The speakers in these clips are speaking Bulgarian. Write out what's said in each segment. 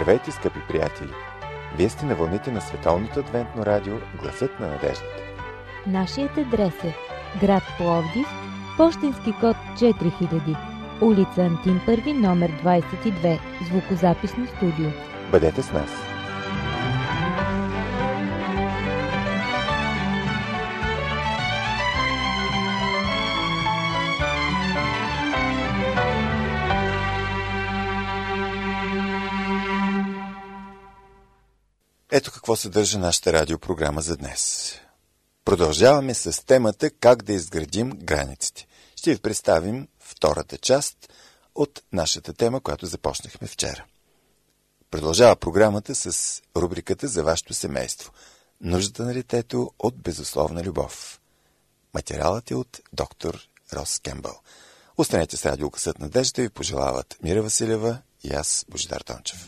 Здравейте, скъпи приятели! Вие сте на вълните на Световното адвентно радио Гласът на надеждата. Нашият адрес е град Пловдив, пощенски код 4000, улица Антим Първи, номер 22, звукозаписно студио. Бъдете с нас! Ето какво съдържа нашата радиопрограма за днес. Продължаваме с темата как да изградим границите. Ще ви представим втората част от нашата тема, която започнахме вчера. Продължава програмата с рубриката за вашето семейство. Нуждата на детето от безусловна любов. Материалът е от доктор Рос Кембъл. Останете с радио Гласът на надеждата и ви пожелават Мира Василева и аз, Божидар Тончев.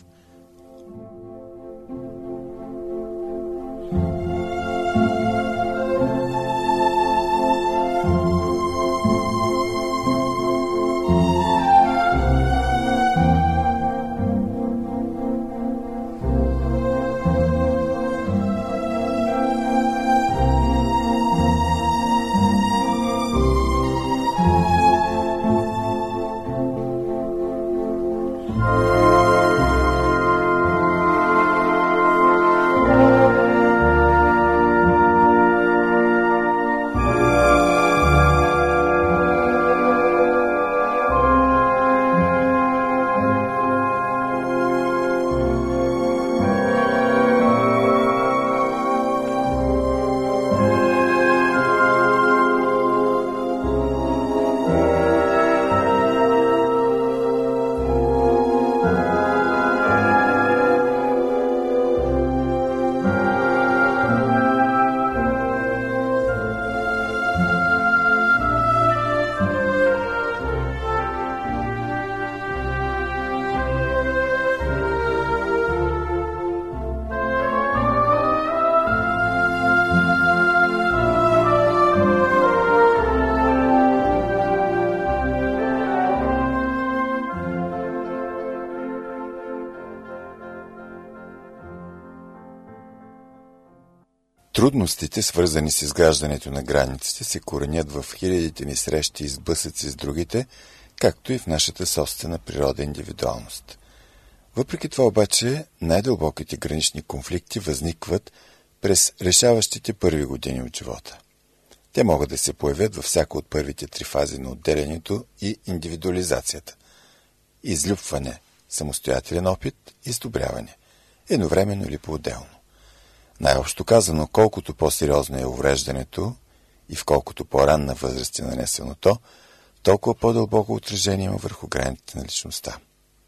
Трудностите, свързани с изграждането на границите, се коренят в хилядите ни срещи и сблъсъци с другите, както и в нашата собствена природа и индивидуалност. Въпреки това обаче, най-дълбоките гранични конфликти възникват през решаващите първи години от живота. Те могат да се появят във всяка от първите три фази на отделянето и индивидуализацията. Излюпване, самостоятелен опит и сдобряване, едновременно или по-отделно. Най-общо казано, колкото по-сериозно е увреждането и в колкото по-ранна възраст е нанесено то, толкова по-дълбоко отражение има върху границите на личността.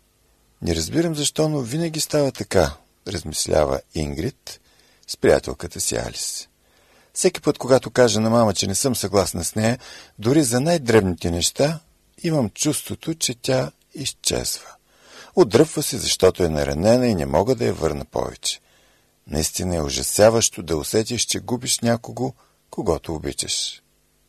Не разбирам защо, но винаги става така, размислява Ингрид с приятелката си Алис. Всеки път, когато кажа на мама, че не съм съгласна с нея, дори за най-дребните неща, имам чувството, че тя изчезва. Отдръпва се, защото е наранена и не мога да я върна повече. Наистина е ужасяващо да усетиш, че губиш някого, когото обичаш.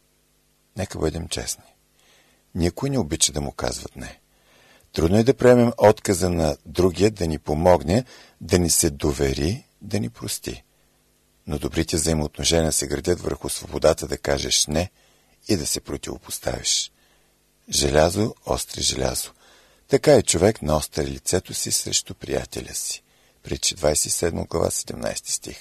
Нека бъдем честни. Никой не обича да му казват не. Трудно е да приемем отказа на другия да ни помогне, да ни се довери, да ни прости. Но добрите взаимоотношения се градят върху свободата да кажеш не и да се противопоставиш. Желязо остри желязо. Така и човек наостри лицето си срещу приятеля си. Притчи 27 глава 17 стих.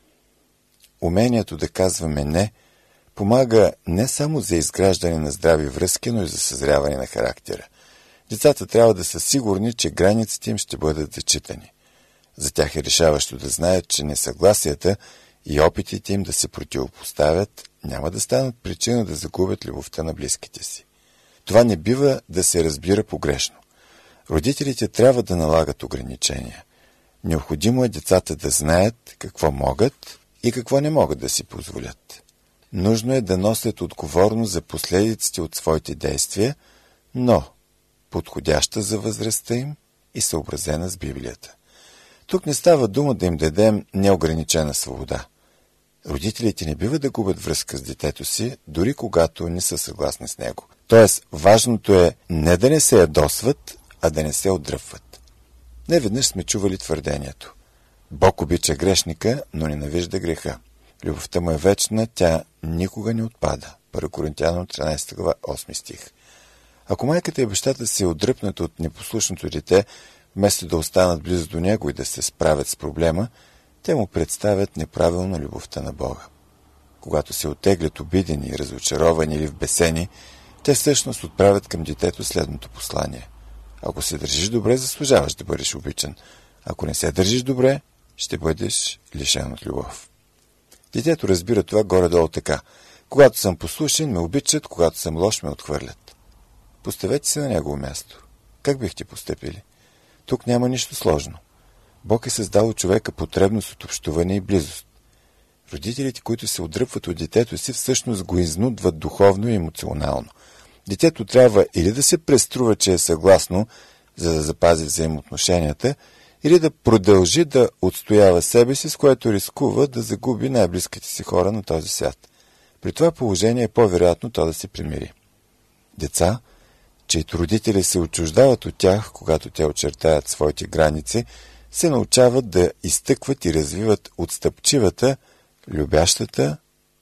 Умението да казваме не помага не само за изграждане на здрави връзки, но и за съзряване на характера. Децата трябва да са сигурни, че границите им ще бъдат зачитани. За тях е решаващо да знаят, че несъгласията и опитите им да се противопоставят няма да станат причина да загубят любовта на близките си. Това не бива да се разбира погрешно. Родителите трябва да налагат ограничения. Необходимо е децата да знаят какво могат и какво не могат да си позволят. Нужно е да носят отговорност за последиците от своите действия, но подходяща за възрастта им и съобразена с Библията. Тук не става дума да им дадем неограничена свобода. Родителите не бива да губят връзка с детето си, дори когато не са съгласни с него. Тоест, важното е не да не се ядосват, а да не се отдръпват. Неведнъж сме чували твърдението: Бог обича грешника, но ненавижда греха. Любовта му е вечна, тя никога не отпада. 1 Коринтяни 13 глава 8 стих. Ако майката и бащата се отдръпнат от непослушното дете, вместо да останат близо до него и да се справят с проблема, те му представят неправилно любовта на Бога. Когато се оттеглят обидени, разочаровани или вбесени, те всъщност отправят към детето следното послание: ако се държиш добре, заслужаваш да бъдеш обичан. Ако не се държиш добре, ще бъдеш лишен от любов. Детето разбира това горе-долу така: когато съм послушен, ме обичат, когато съм лош, ме отхвърлят. Поставете се на негово място. Как бихте постъпили? Тук няма нищо сложно. Бог е създал човека потребност от общуване и близост. Родителите, които се отдръпват от детето си, всъщност го изнудват духовно и емоционално. Детето трябва или да се преструва, че е съгласно, за да запази взаимоотношенията, или да продължи да отстоява себе си, с което рискува да загуби най-близките си хора на този свят. При това положение е по-вероятно то да се примири. Деца, чието родители се отчуждават от тях, когато те очертаят своите граници, се научават да изтъкват и развиват отстъпчивата, любящата,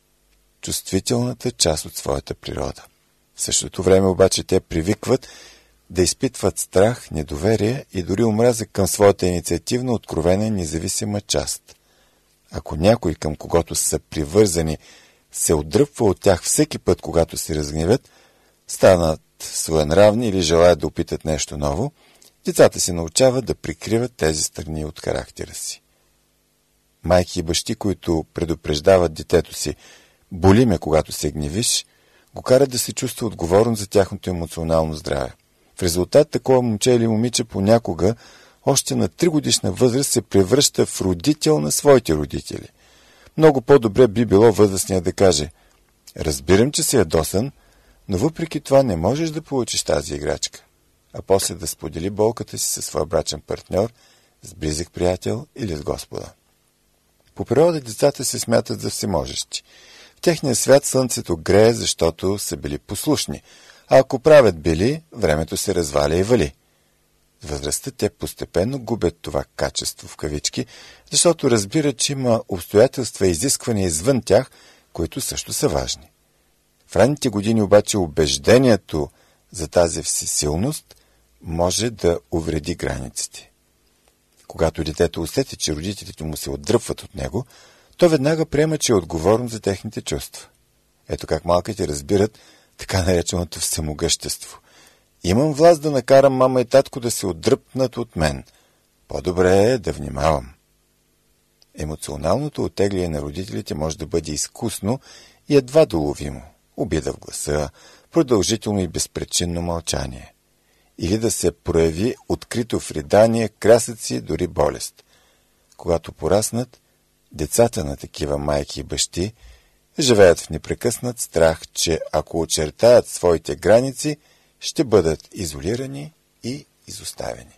чувствителната част от своята природа. В същото време обаче те привикват да изпитват страх, недоверие и дори омраза към своята инициативна, откровена и независима част. Ако някой, към когото са привързани, се отдръпва от тях всеки път, когато се разгневят, станат своенравни или желаят да опитат нещо ново, децата се научават да прикриват тези страни от характера си. Майки и бащи, които предупреждават детето си: боли ме, когато се гневиш, го карат да се чувства отговорен за тяхното емоционално здраве. В резултат такова момче или момиче понякога още на 3-годишна възраст се превръща в родител на своите родители. Много по-добре би било възрастният да каже: разбирам, че си ядосан, но въпреки това не можеш да получиш тази играчка, а после да сподели болката си със своя брачен партньор, с близък приятел или с Господа. По природа децата се смятат за всеможещи. В техния свят слънцето грее, защото са били послушни, а ако правят бели, времето се разваля и вали. С възрастта те постепенно губят това качество в кавички, защото разбират, че има обстоятелства и изисквания извън тях, които също са важни. В ранните години обаче убеждението за тази всесилност може да увреди границите. Когато детето усети, че родителите му се отдръпват от него, то веднага приема, че е отговорен за техните чувства. Ето как малките разбират така нареченото всемогъщество. Имам власт да накарам мама и татко да се отдръпнат от мен. По-добре е да внимавам. Емоционалното оттегляне на родителите може да бъде изкусно и едва доловимо. Обида в гласа, продължително и безпричинно мълчание. Или да се прояви открито в ридание, крясъци, дори болест. Когато пораснат, децата на такива майки и бащи живеят в непрекъснат страх, че ако очертаят своите граници, ще бъдат изолирани и изоставени.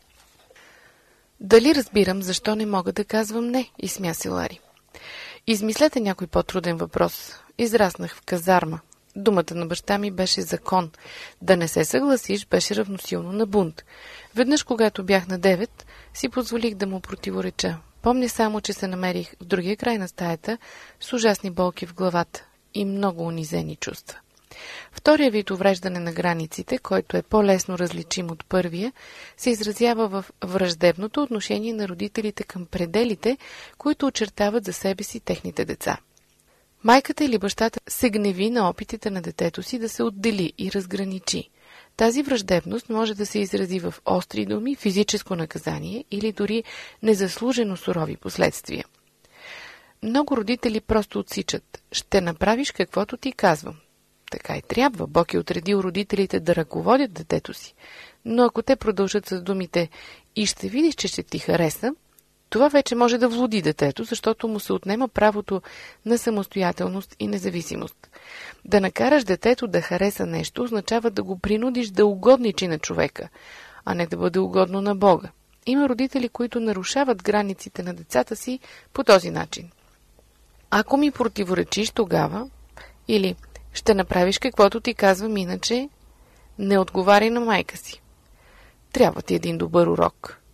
Дали разбирам защо не мога да казвам не, изсмя се Лари. Измислете някой по-труден въпрос. Израснах в казарма. Думата на баща ми беше закон. Да не се съгласиш беше равносилно на бунт. Веднъж, когато бях на 9, си позволих да му противореча. Помня само, че се намерих в другия край на стаята с ужасни болки в главата и много унизени чувства. Втория вид увреждане на границите, който е по-лесно различим от първия, се изразява в враждебното отношение на родителите към пределите, които очертават за себе си техните деца. Майката или бащата се гневи на опитите на детето си да се отдели и разграничи. Тази враждебност може да се изрази в остри думи, физическо наказание или дори незаслужено сурови последствия. Много родители просто отсичат: ще направиш каквото ти казвам. Така и трябва. Бог е отредил родителите да ръководят детето си. Но ако те продължат с думите и ще видиш, че ще ти хареса, това вече може да влуди детето, защото му се отнема правото на самостоятелност и независимост. Да накараш детето да хареса нещо означава да го принудиш да угодничи на човека, а не да бъде угодно на Бога. Има родители, които нарушават границите на децата си по този начин. Ако ми противоречиш тогава, или ще направиш каквото ти казвам, иначе не отговаряй на майка си. Трябва ти един добър урок.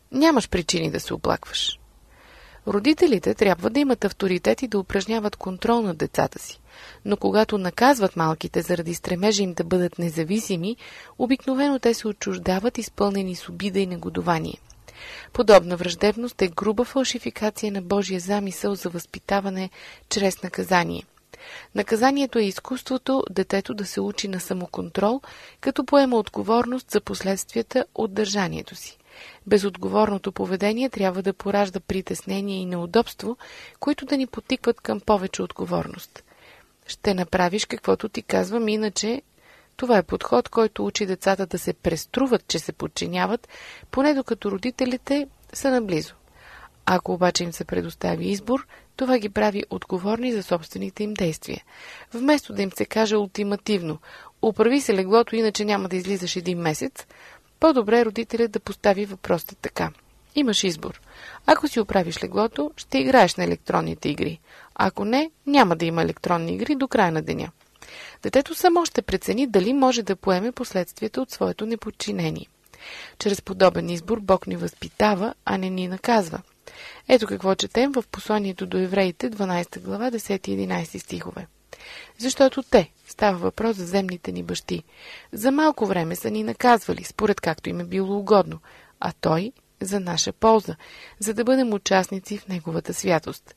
Нямаш причини да се оплакваш. Родителите трябва да имат авторитет и да упражняват контрол над децата си, но когато наказват малките заради стремежа им да бъдат независими, обикновено те се отчуждават, изпълнени с обида и негодование. Подобна враждебност е груба фалшификация на Божия замисъл за възпитаване чрез наказание. Наказанието е изкуството детето да се учи на самоконтрол, като поема отговорност за последствията от държанието си. Безотговорното поведение трябва да поражда притеснение и неудобство, които да ни потикват към повече отговорност. Ще направиш каквото ти казвам, иначе това е подход, който учи децата да се преструват, че се подчиняват, поне докато родителите са наблизо. Ако обаче им се предостави избор, това ги прави отговорни за собствените им действия. Вместо да им се каже ултимативно «Оправи се леглото, иначе няма да излизаш 1 месец», по-добре родителят да постави въпроса така. Имаш избор. Ако си оправиш леглото, ще играеш на електронните игри. Ако не, няма да има електронни игри до края на деня. Детето само ще прецени дали може да поеме последствията от своето неподчинение. Чрез подобен избор Бог ни възпитава, а не ни наказва. Ето какво четем в посланието до евреите, 12 глава, 10 и 11 стихове. Защото те, става въпрос за земните ни бащи, за малко време са ни наказвали, според както им е било угодно, а Той за наша полза, за да бъдем участници в Неговата святост.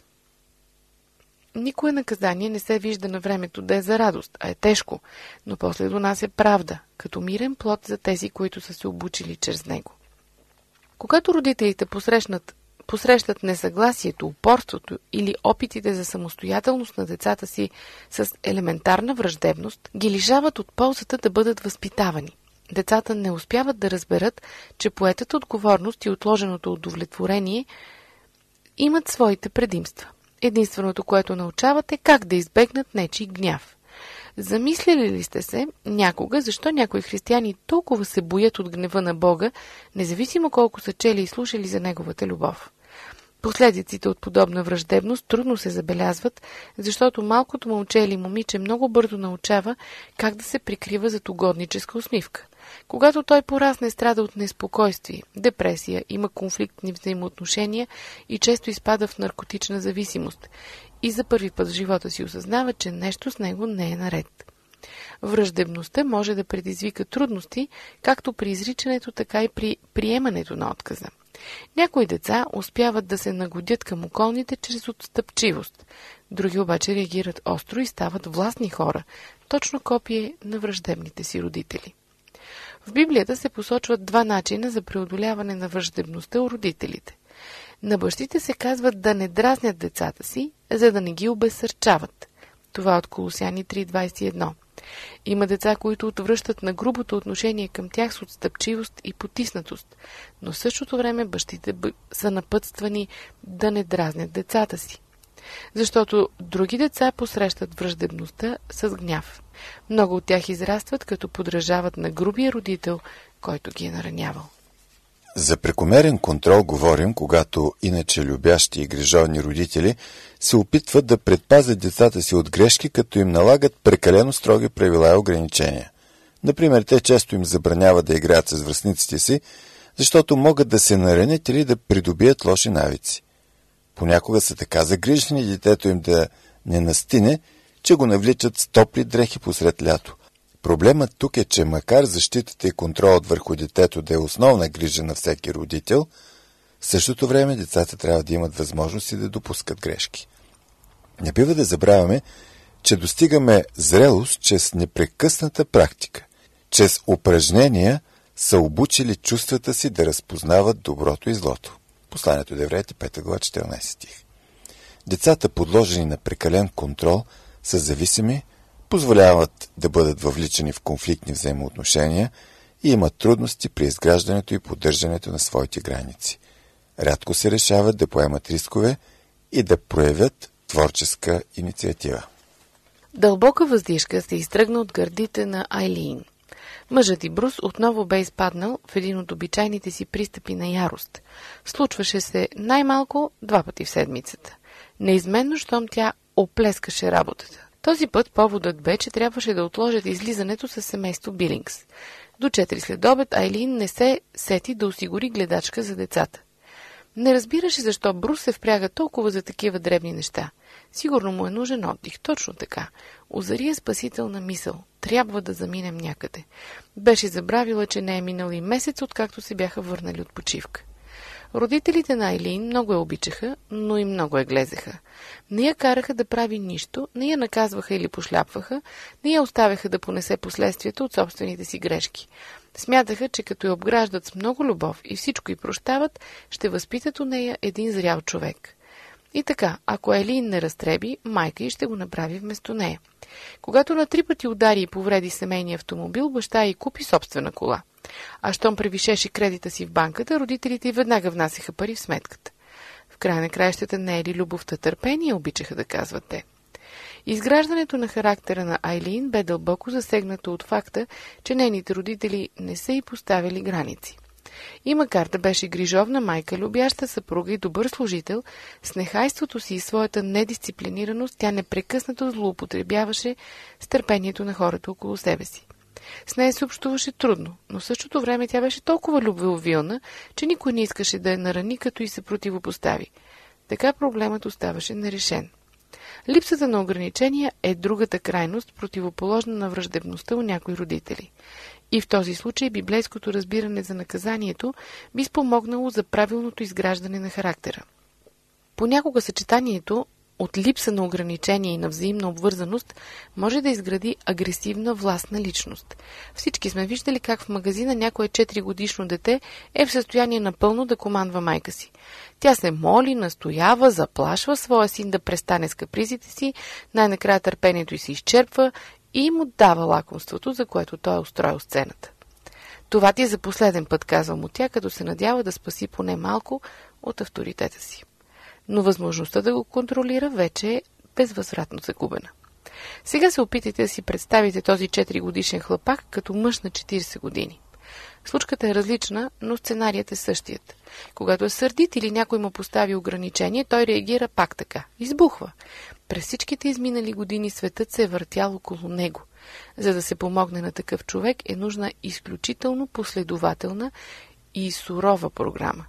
Никое наказание не се вижда на времето да е за радост, а е тежко, но после донася правда, като мирен плод за тези, които са се обучили чрез него. Когато родителите посрещат несъгласието, упорството или опитите за самостоятелност на децата си с елементарна враждебност, ги лишават от ползата да бъдат възпитавани. Децата не успяват да разберат, че поетата отговорност и отложеното удовлетворение имат своите предимства. Единственото, което научават, е как да избегнат нечий гняв. Замисляли ли сте се някога, защо някои християни толкова се боят от гнева на Бога, независимо колко са чели и слушали за Неговата любов? Последиците от подобна враждебност трудно се забелязват, защото малкото момче или момиче много бързо научава как да се прикрива зад угодническа усмивка. Когато той порасне, страда от неспокойствие, депресия, има конфликтни взаимоотношения и често изпада в наркотична зависимост и за първи път в живота си осъзнава, че нещо с него не е наред. Враждебността може да предизвика трудности, както при изричането, така и при приемането на отказа. Някои деца успяват да се нагодят към околните чрез отстъпчивост, други обаче реагират остро и стават властни хора, точно копие на враждебните си родители. В Библията се посочват 2 начина за преодоляване на враждебността у родителите. На бащите се казват да не дразнят децата си, за да не ги обезсърчават. Това от Колосяни 3.21. Има деца, които отвръщат на грубото отношение към тях с отстъпчивост и потиснатост, но в същото време бащите са напътствани да не дразнят децата си. Защото други деца посрещат враждебността с гняв. Много от тях израстват, като подражават на грубия родител, който ги е наранявал. За прекомерен контрол говорим, когато иначе любящи и грижовни родители се опитват да предпазят децата си от грешки, като им налагат прекалено строги правила и ограничения. Например, те често им забраняват да играят с връстниците си, защото могат да се наранят или да придобият лоши навици. Понякога са така загрижени детето им да не настине, че го навличат с топли дрехи посред лято. Проблемът тук е, че макар защитата и контролът върху детето да е основна грижа на всеки родител, в същото време децата трябва да имат възможности да допускат грешки. Не бива да забравяме, че достигаме зрелост чрез непрекъсната практика. Чрез упражнения са обучили чувствата си да разпознават доброто и злото. Посланието до евреите, 5 глава, 14 стих. Децата, подложени на прекален контрол, са зависими, позволяват да бъдат въвличани в конфликтни взаимоотношения и имат трудности при изграждането и поддържането на своите граници. Рядко се решават да поемат рискове и да проявят творческа инициатива. Дълбока въздишка се изтръгна от гърдите на Айлин. Мъжът и Брус отново бе изпаднал в един от обичайните си пристъпи на ярост. Случваше се най-малко 2 пъти в седмицата. Неизменно, щом тя оплескаше работата. Този път поводът бе, че трябваше да отложат излизането с семейство Билингс. До 4 следобед Айлин не се сети да осигури гледачка за децата. Не разбираше защо Брус се впряга толкова за такива дребни неща. Сигурно му е нужен отдих, точно така. Озари е спасителна мисъл. Трябва да заминем някъде. Беше забравила, че не е минал и месец, откакто се бяха върнали от почивка. Родителите на Айлин много я обичаха, но и много я глезеха. Не я караха да прави нищо, не я наказваха или пошляпваха, не я оставяха да понесе последствията от собствените си грешки. Смятаха, че като я обграждат с много любов и всичко й прощават, ще възпитат у нея един зрял човек. И така, ако Айлин не разтреби, майка й ще го направи вместо нея. Когато на 3 пъти удари и повреди семейния автомобил, баща й купи собствена кола. А щом превишеше кредита си в банката, родителите й веднага внасяха пари в сметката. В края на краищата не е ли любовта търпение, обичаха да казват те. Изграждането на характера на Айлин бе дълбоко засегнато от факта, че нейните родители не са й поставили граници. И макар да беше грижовна майка, любяща съпруга и добър служител, с нехайството си и своята недисциплинираност тя непрекъснато злоупотребяваше с търпението на хората около себе си. С нея се общуваше трудно, но в същото време тя беше толкова любвеобилна, че никой не искаше да я нарани, като й се противопостави. Така проблемът оставаше нерешен. Липсата на ограничения е другата крайност, противоположна на враждебността у някои родители. И в този случай библейското разбиране за наказанието би спомогнало за правилното изграждане на характера. Понякога съчетанието от липса на ограничение и на взаимна обвързаност може да изгради агресивна властна личност. Всички сме виждали как в магазина някое 4-годишно дете е в състояние напълно да командва майка си. Тя се моли, настоява, заплашва своя син да престане с капризите си, най-накрая търпението й се изчерпва и му дава лакомството, за което той е устроил сцената. Това ти е за последен път, казва му тя, като се надява да спаси поне малко от авторитета си. Но възможността да го контролира вече е безвъзвратно загубена. Сега се опитайте да си представите този 4-годишен хлапак като мъж на 40 години. Случката е различна, но сценарият е същият. Когато е сърдит или някой му постави ограничение, той реагира пак така. Избухва. През всичките изминали години светът се е въртял около него. За да се помогне на такъв човек е нужна изключително последователна и сурова програма.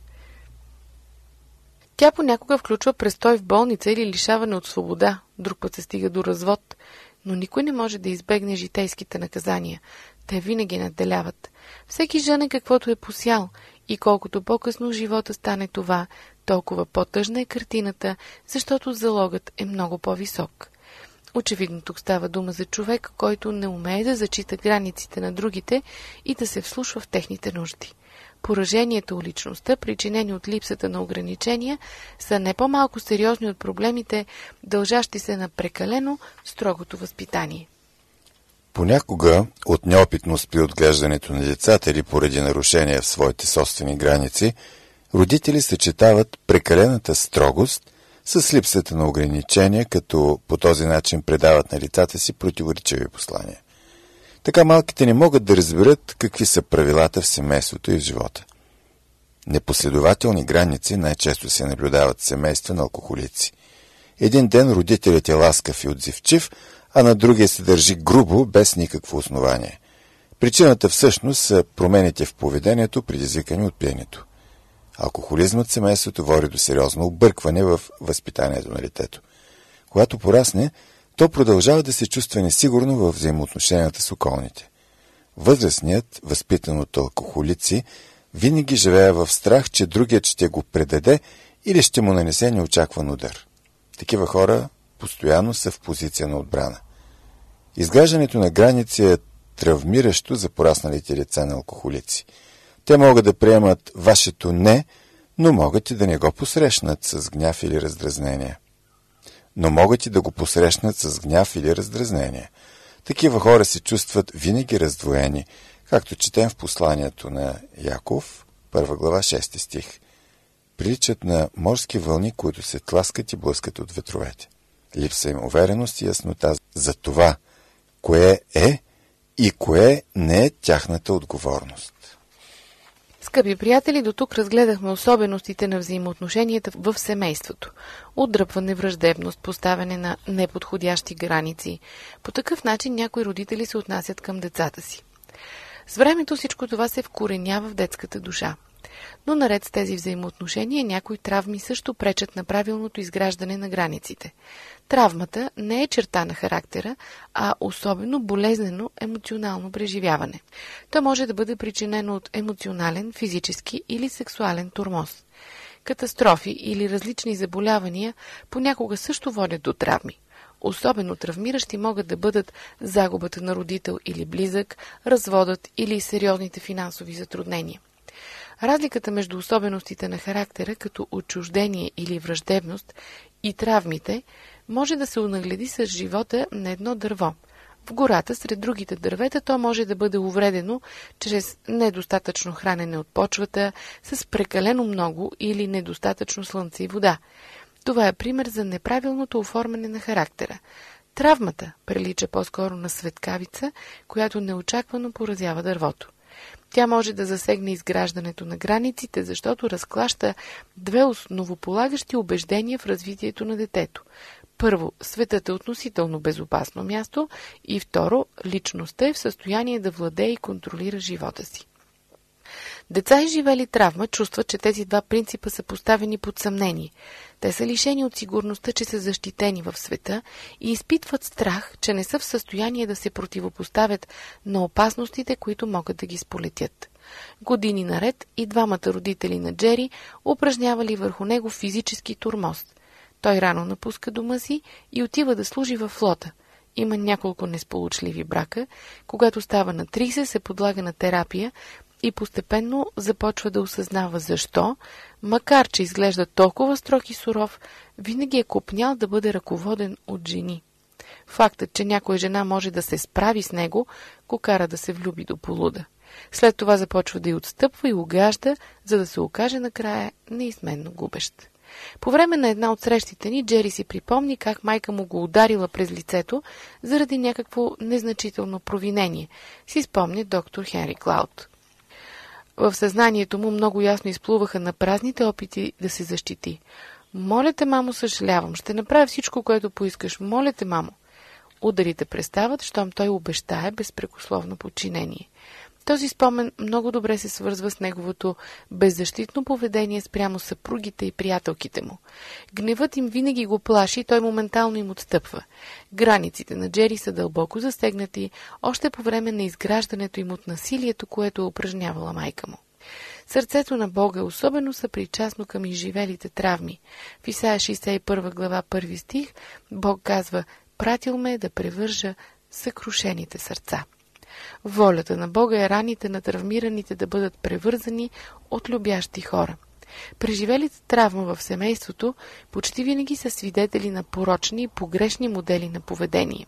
Тя понякога включва престой в болница или лишаване от свобода, друг път се стига до развод, но никой не може да избегне житейските наказания. Те винаги надделяват. Всеки жене каквото е посял и колкото по-късно в живота стане това, толкова по-тъжна е картината, защото залогът е много по-висок. Очевидно тук става дума за човек, който не умее да зачита границите на другите и да се вслушва в техните нужди. Пораженията у личността, причинени от липсата на ограничения, са не по-малко сериозни от проблемите, дължащи се на прекалено строгото възпитание. Понякога от неопитност при отглеждането на децата или поради нарушения в своите собствени граници, родители съчетават прекалената строгост с липсата на ограничения, като по този начин предават на децата си противоречиви послания. Така малките не могат да разберат какви са правилата в семейството и в живота. Непоследователни граници най-често се наблюдават в семейства на алкохолици. Един ден родителят е ласкав и отзивчив, а на другия се държи грубо, без никакво основание. Причината всъщност са промените в поведението, предизвикани от пиенето. Алкохолизмът в семейството води до сериозно объркване в възпитанието на детето. Когато порасне, то продължава да се чувства несигурно във взаимоотношенията с околните. Възрастният, възпитан от алкохолици, винаги живее в страх, че другият ще го предаде или ще му нанесе неочакван удар. Такива хора постоянно са в позиция на отбрана. Изграждането на граници е травмиращо за порасналите деца на алкохолици. Те могат да приемат вашето не, но могат и да не го посрещнат с гняв или раздразнение. Такива хора се чувстват винаги раздвоени, както четем в посланието на Яков, 1 глава, 6 стих. Приличат на морски вълни, които се тласкат и блъскат от ветровете. Липса им увереност и яснота за това, кое е и кое не е тяхната отговорност. Скъпи приятели, до тук разгледахме особеностите на взаимоотношенията в семейството. Отдръпване, враждебност, поставяне на неподходящи граници. По такъв начин някои родители се отнасят към децата си. С времето всичко това се вкоренява в детската душа. Но наред с тези взаимоотношения, някои травми също пречат на правилното изграждане на границите. Травмата не е черта на характера, а особено болезнено емоционално преживяване. То може да бъде причинено от емоционален, физически или сексуален тормоз. Катастрофи или различни заболявания понякога също водят до травми. Особено травмиращи могат да бъдат загубата на родител или близък, разводът или сериозните финансови затруднения. Разликата между особеностите на характера, като отчуждение или враждебност, и травмите, може да се онагледи с живота на едно дърво. В гората, сред другите дървета, то може да бъде увредено чрез недостатъчно хранене от почвата, с прекалено много или недостатъчно слънце и вода. Това е пример за неправилното оформяне на характера. Травмата прилича по-скоро на светкавица, която неочаквано поразява дървото. Тя може да засегне изграждането на границите, защото разклаща две основополагащи убеждения в развитието на детето. Първо, светът е относително безопасно място и второ, личността е в състояние да владее и контролира живота си. Деца, изживели травма, чувстват, че тези два принципа са поставени под съмнение. Те са лишени от сигурността, че са защитени в света и изпитват страх, че не са в състояние да се противопоставят на опасностите, които могат да ги сполетят. Години наред и двамата родители на Джери упражнявали върху него физически тормоз. Той рано напуска дома си и отива да служи във флота. Има няколко несполучливи брака. Когато става на 30, се подлага на терапия и постепенно започва да осъзнава защо, макар че изглежда толкова строг и суров, винаги е копнял да бъде ръководен от жени. Фактът, че някоя жена може да се справи с него, го кара да се влюби до полуда. След това започва да й отстъпва и угажда, за да се окаже накрая неизменно губещ. По време на една от срещите ни, Джери си припомни как майка му го ударила през лицето заради някакво незначително провинение, си спомня доктор Хенри Клауд. В съзнанието му много ясно изплуваха на празните опити да се защити. «Моля те, мамо, съжалявам, ще направя всичко, което поискаш. Моля те, мамо». Ударите престават, щом той обещае безпрекословно подчинение. Този спомен много добре се свързва с неговото беззащитно поведение спрямо съпругите и приятелките му. Гневът им винаги го плаши и той моментално им отстъпва. Границите на Джери са дълбоко засегнати още по време на изграждането им от насилието, което е упражнявала майка му. Сърцето на Бога е особено съпричастно към изживелите травми. В Исаия 61 глава 1 стих Бог казва: «Пратил ме да превържа съкрушените сърца». Волята на Бога е раните на травмираните да бъдат превързани от любящи хора. Преживелите травма в семейството почти винаги са свидетели на порочни и погрешни модели на поведение.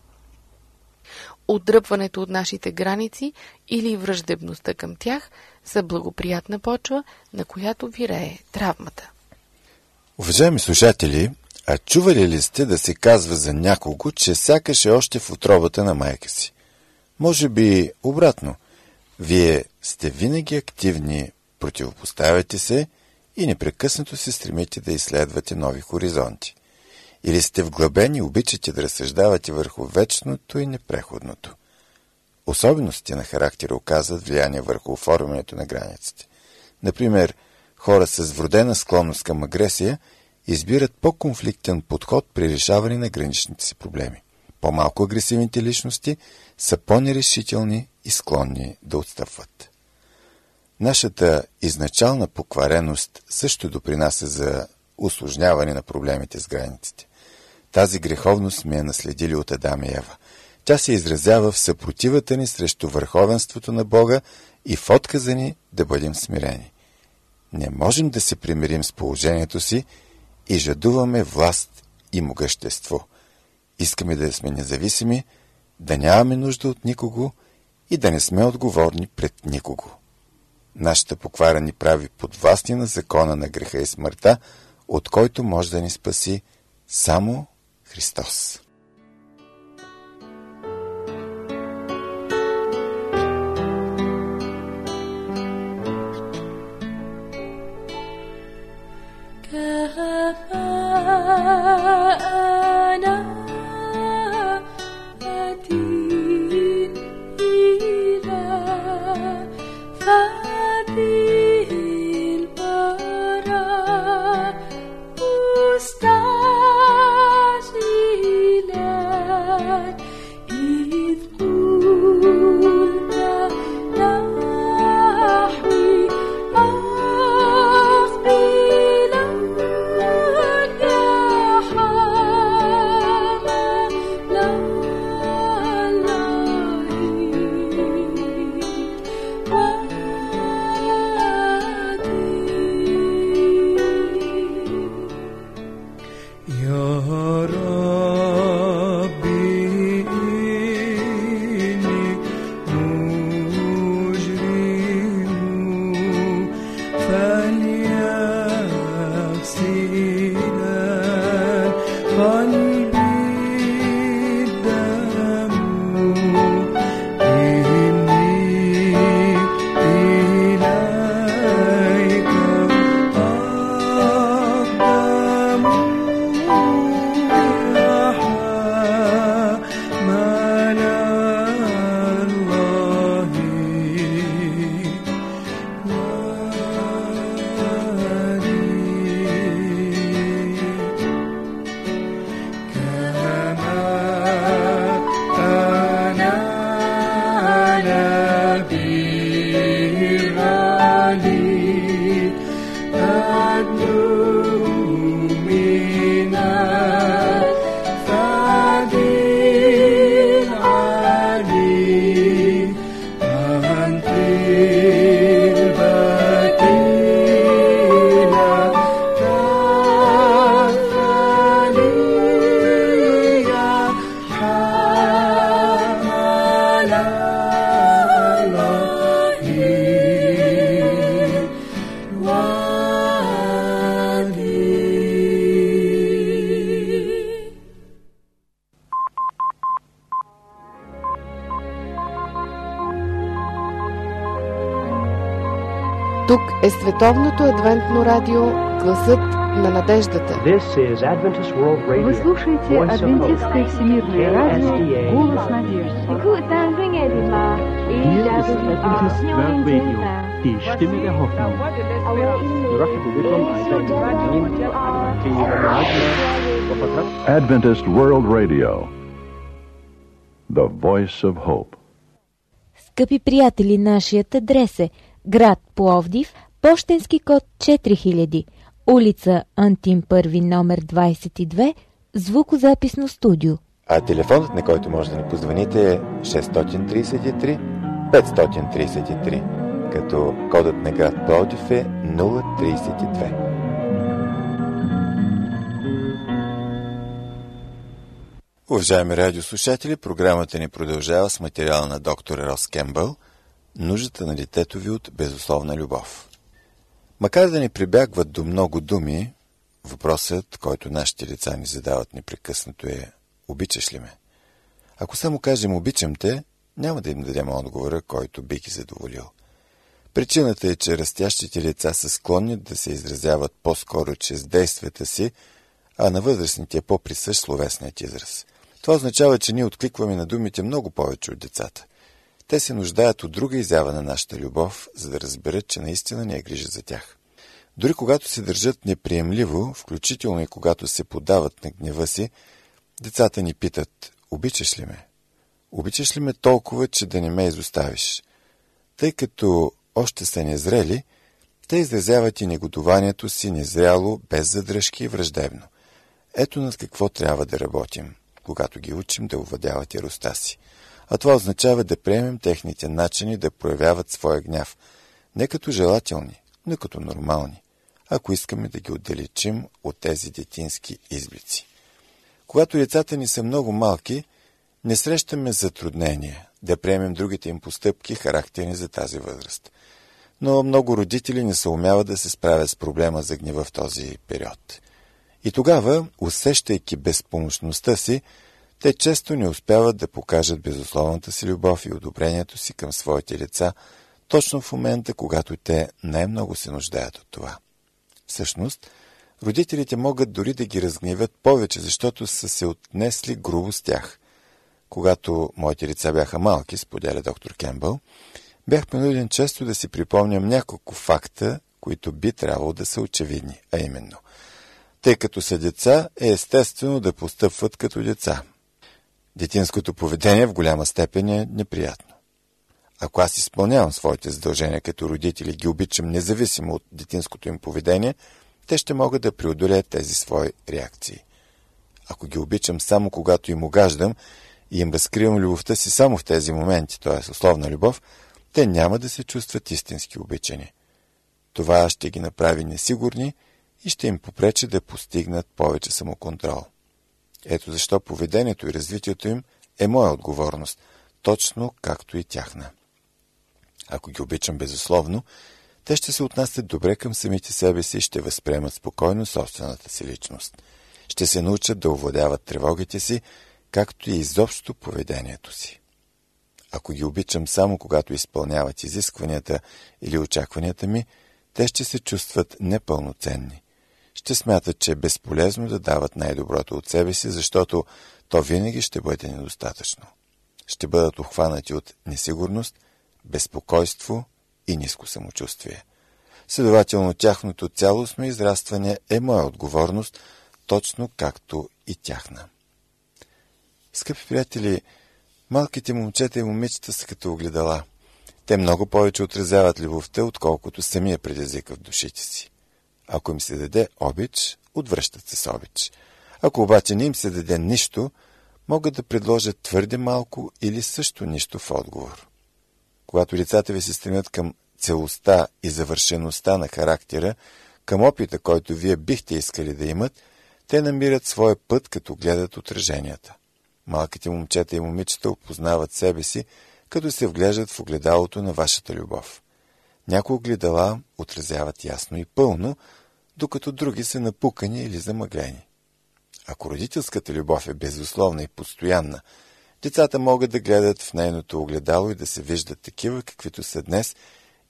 Отдръпването от нашите граници или враждебността към тях са благоприятна почва, на която вирее травмата. Уважаеми слушатели, а чували ли сте да се казва за някого, че сякаш е още в утробата на майка си? Може би обратно. Вие сте винаги активни, противопоставяте се и непрекъснато се стремите да изследвате нови хоризонти. Или сте вглъбени и обичате да разсъждавате върху вечното и непреходното. Особеностите на характера оказват влияние върху оформянето на границите. Например, хора с вродена склонност към агресия избират по-конфликтен подход при решаване на граничните си проблеми. По-малко агресивните личности са по-нерешителни и склонни да отстъпват. Нашата изначална поквареност също допринася за усложняване на проблемите с границите. Тази греховност сме я наследили от Адам и Ева. Тя се изразява в съпротивата ни срещу върховенството на Бога и в отказа ни да бъдем смирени. Не можем да се примирим с положението си и жадуваме власт и могъщество. Искаме да сме независими, да нямаме нужда от никого и да не сме отговорни пред никого. Нашата поквара ни прави подвластни на закона на греха и смъртта, от който може да ни спаси само Христос. Тук е Световното адвентно радио, гласът на надеждата. Вы слушаете Адвентистское всемирное радио, голос надежды. Die Stimme der Hoffnung. Adventist World Radio, the voice of hope. Скъпи приятели, нашият адрес е град Пловдив, пощенски код 4000, улица Антим Първи, номер 22, звукозаписно студио. А телефонът, на който може да ни позвоните, е 633 533, като кодът на град Пловдив е 032. Уважаеми радиослушатели, програмата ни продължава с материала на доктор Рос Кембъл «Нуждата на детето ви от безусловна любов». Макар да ни прибягват до много думи, въпросът, който нашите деца ни задават непрекъснато е: обичаш ли ме? Ако само кажем обичам те, няма да им дадем отговора, който би ги задоволил. Причината е, че растящите деца са склонни да се изразяват по-скоро чрез действията си, а на възрастните е по-присъщ словесният израз. Това означава, че ние откликваме на думите много повече от децата. Те се нуждаят от друга изява на нашата любов, за да разберат, че наистина не е грижа за тях. Дори когато се държат неприемливо, включително и когато се подават на гнева си, децата ни питат: обичаш ли ме? Обичаш ли ме толкова, че да не ме изоставиш? Тъй като още са незрели, те изразяват и негодованието си незряло, без задръжки и враждебно. Ето над какво трябва да работим, когато ги учим да овладяват яростта си. А това означава да приемем техните начини да проявяват своя гняв, не като желателни, но като нормални, ако искаме да ги отдалечим от тези детински изблици. Когато децата ни са много малки, не срещаме затруднения да приемем другите им постъпки, характерни за тази възраст. Но много родители не съумяват да се справят с проблема за гнева в този период. И тогава, усещайки безпомощността си, те често не успяват да покажат безусловната си любов и одобрението си към своите деца, точно в момента, когато те най-много се нуждаят от това. Всъщност, родителите могат дори да ги разгневят повече, защото са се отнесли грубо с тях. Когато моите деца бяха малки, споделя доктор Кембъл, бях принуден често да си припомням няколко факта, които би трябвало да са очевидни, а именно: тъй като са деца, е естествено да постъпват като деца. Детинското поведение в голяма степен е неприятно. Ако аз изпълнявам своите задължения като родители и ги обичам независимо от детинското им поведение, те ще могат да преодолеят тези свои реакции. Ако ги обичам само когато им угаждам и им разкривам любовта си само в тези моменти, т.е. условна любов, те няма да се чувстват истински обичани. Това ще ги направи несигурни и ще им попречи да постигнат повече самоконтрол. Ето защо поведението и развитието им е моя отговорност, точно както и тяхна. Ако ги обичам безусловно, те ще се отнасят добре към самите себе си и ще възприемат спокойно собствената си личност. Ще се научат да овладяват тревогите си, както и изобщо поведението си. Ако ги обичам само когато изпълняват изискванията или очакванията ми, те ще се чувстват непълноценни. Ще смятат, че е безполезно да дават най-доброто от себе си, защото то винаги ще бъде недостатъчно. Ще бъдат обхванати от несигурност, безпокойство и ниско самочувствие. Следователно, тяхното цялостно израстване е моя отговорност, точно както и тяхна. Скъпи приятели, малките момчета и момичета са като огледала. Те много повече отразяват любовта, отколкото самия предизвикват в душите си. Ако им се даде обич, отвръщат се с обич. Ако обаче не им се даде нищо, могат да предложат твърде малко или също нищо в отговор. Когато децата ви се стремят към целостта и завършеността на характера, към опита, който вие бихте искали да имат, те намират своя път, като гледат отраженията. Малките момчета и момичета опознават себе си, като се вглеждат в огледалото на вашата любов. Някои огледала отразяват ясно и пълно, докато други са напукани или замъглени. Ако родителската любов е безусловна и постоянна, децата могат да гледат в нейното огледало и да се виждат такива, каквито са днес,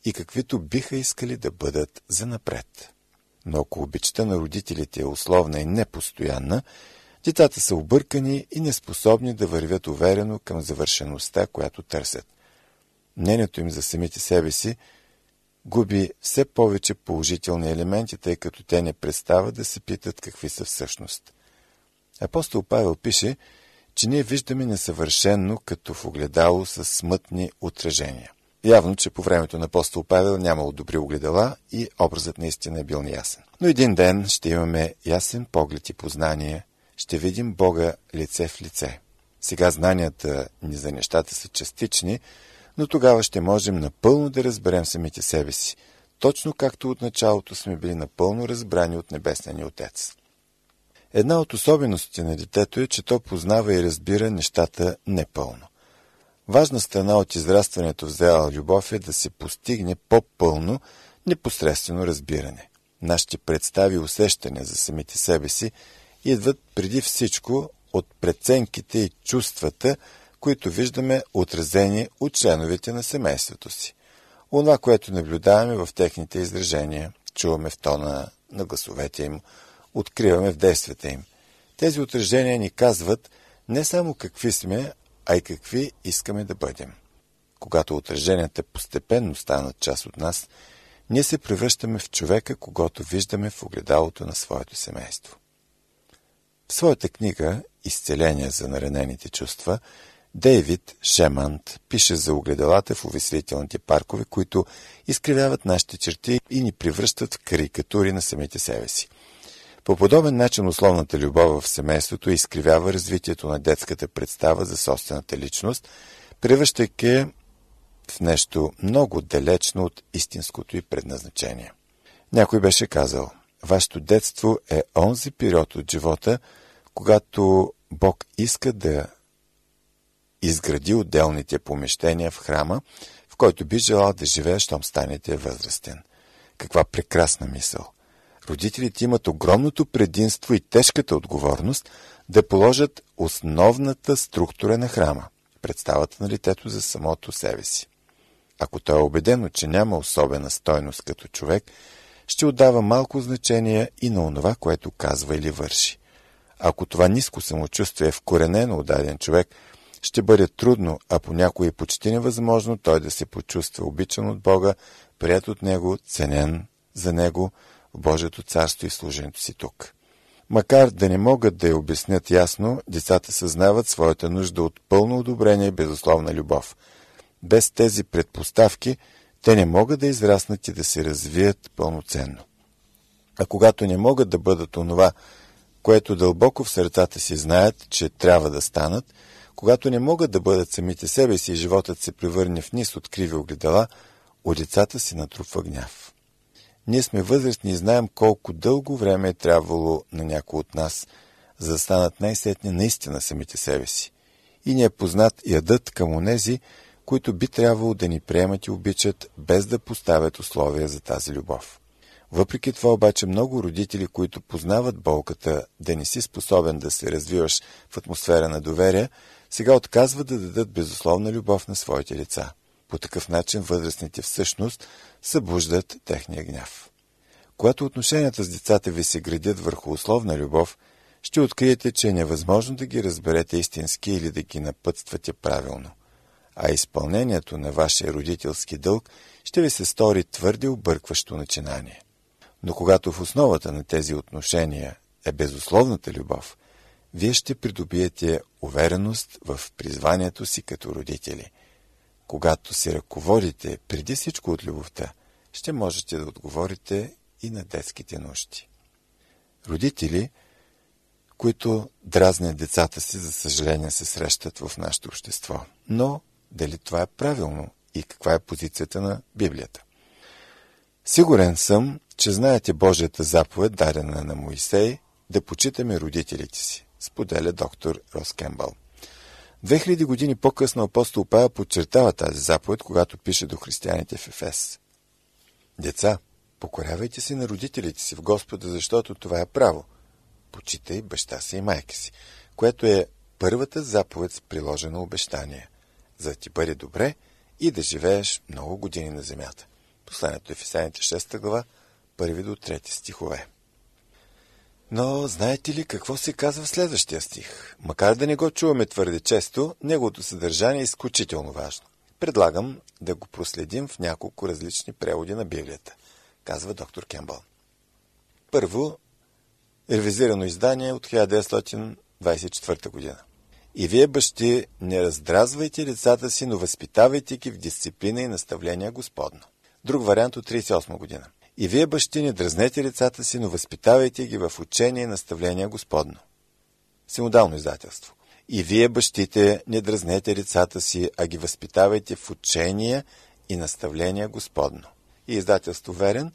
и каквито биха искали да бъдат занапред. Но ако обичта на родителите е условна и непостоянна, децата са объркани и неспособни да вървят уверено към завършеността, която търсят. Мнението им за самите себе си губи все повече положителни елементи, тъй като те не престават да се питат какви са всъщност. Апостол Павел пише, че ние виждаме несъвършено като в огледало с смътни отражения. Явно, че по времето на апостол Павел нямало добри огледала и образът наистина е бил неясен. Но един ден ще имаме ясен поглед и познание, ще видим Бога лице в лице. Сега знанията ни за нещата са частични, но тогава ще можем напълно да разберем самите себе си, точно както от началото сме били напълно разбрани от Небесния ни Отец. Една от особеностите на детето е, че то познава и разбира нещата непълно. Важна страна от израстването в зряла любов е да се постигне по-пълно, непосредствено разбиране. Нашите представи и усещания за самите себе си идват преди всичко от преценките и чувствата, които виждаме отразени от членовете на семейството си. Онова, което наблюдаваме в техните изражения, чуваме в тона на гласовете им, откриваме в действията им. Тези отражения ни казват не само какви сме, а и какви искаме да бъдем. Когато отраженията постепенно станат част от нас, ние се превръщаме в човека, когото виждаме в огледалото на своето семейство. В своята книга «Изцеление за наранените чувства» Дейвид Шемант пише за огледалата в увеселителните паркове, които изкривяват нашите черти и ни превръщат в карикатури на самите себе си. По подобен начин условната любов в семейството изкривява развитието на детската представа за собствената личност, превръщайки в нещо много далечно от истинското й предназначение. Някой беше казал, вашето детство е онзи период от живота, когато Бог иска да изгради отделните помещения в храма, в който би желал да живее, щом станете възрастен. Каква прекрасна мисъл! Родителите имат огромното предимство и тежката отговорност да положат основната структура на храма, представата на детето за самото себе си. Ако той е убедено, че няма особена стойност като човек, ще отдава малко значение и на онова, което казва или върши. Ако това ниско самочувствие е вкоренено от даден човек, ще бъде трудно, а понякога и почти невъзможно той да се почувства обичан от Бога, прият от Него, ценен за Него в Божието царство и служенето си тук. Макар да не могат да я обяснят ясно, децата съзнават своята нужда от пълно одобрение и безусловна любов. Без тези предпоставки, те не могат да израснат и да се развият пълноценно. А когато не могат да бъдат онова, което дълбоко в сърцата си знаят, че трябва да станат, когато не могат да бъдат самите себе си и животът се превърне в низ от криви огледала, у децата си натрупва гняв. Ние сме възрастни и знаем колко дълго време е трябвало на някой от нас, за да станат най-сетне наистина самите себе си. И ни е познат ядът към онези, които би трябвало да ни приемат и обичат, без да поставят условия за тази любов. Въпреки това обаче много родители, които познават болката да не си способен да се развиваш в атмосфера на доверие, сега отказват да дадат безусловна любов на своите деца. По такъв начин възрастните всъщност събуждат техния гняв. Когато отношенията с децата ви се градят върху условна любов, ще откриете, че е невъзможно да ги разберете истински или да ги напътствате правилно. А изпълнението на вашия родителски дълг ще ви се стори твърде объркващо начинание. Но когато в основата на тези отношения е безусловната любов, вие ще придобиете увереност в призванието си като родители. Когато се ръководите преди всичко от любовта, ще можете да отговорите и на детските нужди. Родители, които дразнят децата си, за съжаление се срещат в нашето общество. Но дали това е правилно и каква е позицията на Библията? Сигурен съм, че знаете Божията заповед, дадена на Моисей, да почитаме родителите си, споделя доктор Рос Кембъл. 2000 години по-късно апостол Павел подчертава тази заповед, когато пише до християните в Ефес. Деца, покорявайте се на родителите си в Господа, защото това е право. Почитай баща си и майка си, което е първата заповед с приложено обещание, за да ти бъде добре и да живееш много години на земята. Посланието Ефесяните 6 глава, 1 до 3 стихове. Но знаете ли какво се казва в следващия стих? Макар да не го чуваме твърде често, неговото съдържание е изключително важно. Предлагам да го проследим в няколко различни преводи на Библията, казва доктор Кембъл. Първо, ревизирано издание от 1924 година. И вие, бащи, не раздразвайте децата си, но възпитавайте ги в дисциплина и наставления Господно. Друг вариант от 38 година. И вие, бащи, не дразнете децата си, но възпитавайте ги в учение и наставления Господно. Синодално издателство. И вие, бащите, не дразнете децата си, а ги възпитавайте в учение и наставления Господно. И издателство Верен.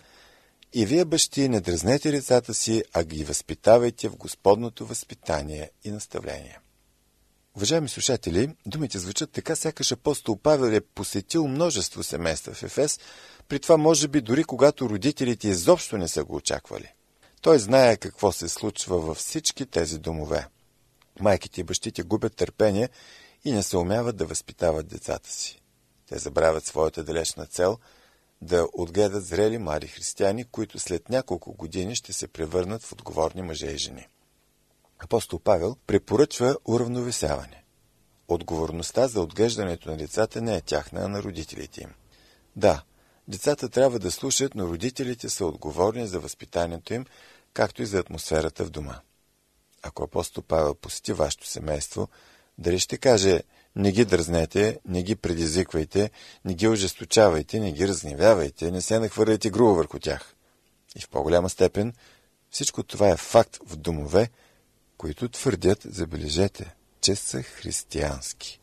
И вие, бащи, не дразнете децата си, а ги възпитавайте в Господното възпитание и наставление. Уважаеми слушатели, думите звучат така, сякаш апостол Павел е посетил множество семейства в Ефес, при това може би дори когато родителите изобщо не са го очаквали. Той знае какво се случва във всички тези домове. Майките и бащите губят търпение и не се умяват да възпитават децата си. Те забравят своята далечна цел да отгледат зрели млади християни, които след няколко години ще се превърнат в отговорни мъже и жени. Апостол Павел препоръчва уравновесяване. Отговорността за отглеждането на децата не е тяхна, а на родителите им. Да, децата трябва да слушат, но родителите са отговорни за възпитанието им, както и за атмосферата в дома. Ако апостол Павел посети вашето семейство, дали ще каже: не ги дразнете, не ги предизвиквайте, не ги ожесточавайте, не ги разгневявайте, не се нахвърляйте грубо върху тях. И в по-голяма степен всичко това е факт в домове, които твърдят, забележете, че са християнски.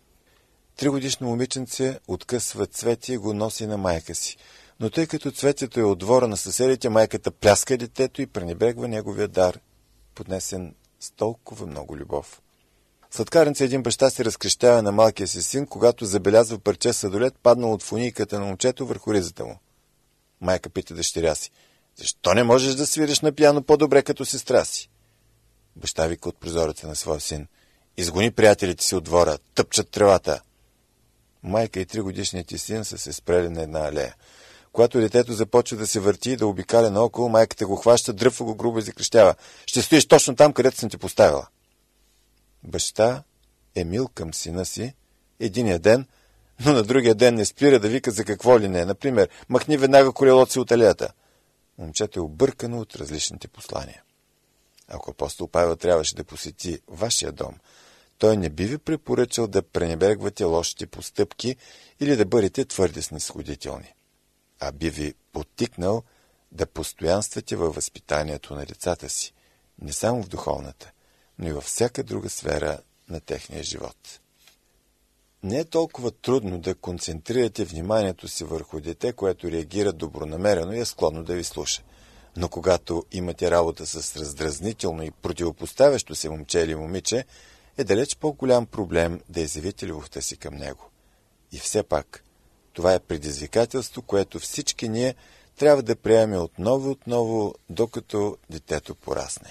3-годишно момиченце откъсва цвете и го носи на майка си. Но тъй като цветето е от двора на съседите, майката пляска детето и пренебрегва неговия дар, поднесен с толкова много любов. Сладкарница един баща се разкрещява на малкия си син, когато забелязва парче сладолед, паднал от фунийката на момчето върху ризата му. Майка пита дъщеря си: защо не можеш да свириш на пиано по-добре като сестра си? Баща вика от прозореца на своя син: изгони приятелите си от двора, тъпчат тревата. Майка и 3-годишният ти син са се спрели на една алея. Когато детето започва да се върти и да обикаля наоколо, майката го хваща, дръпва го грубо и закрещява: ще стоиш точно там, където съм ти поставила. Баща е мил към сина си единия ден, но на другия ден не спира да вика за какво ли не. Например, махни веднага колелото си от алеята. Момчето е объркано от различните послания. Ако апостол Павел трябваше да посети вашия дом, той не би ви препоръчал да пренебрегвате лошите постъпки или да бъдете твърде снисходителни, а би ви подтикнал да постоянствате във възпитанието на децата си, не само в духовната, но и във всяка друга сфера на техния живот. Не е толкова трудно да концентрирате вниманието си върху дете, което реагира добронамерено и е склонно да ви слуша. Но когато имате работа с раздразнително и противопоставящо се момче или момиче, е далеч по-голям проблем да изявите любовта си към него. И все пак, това е предизвикателство, което всички ние трябва да приемем отново, докато детето порасне.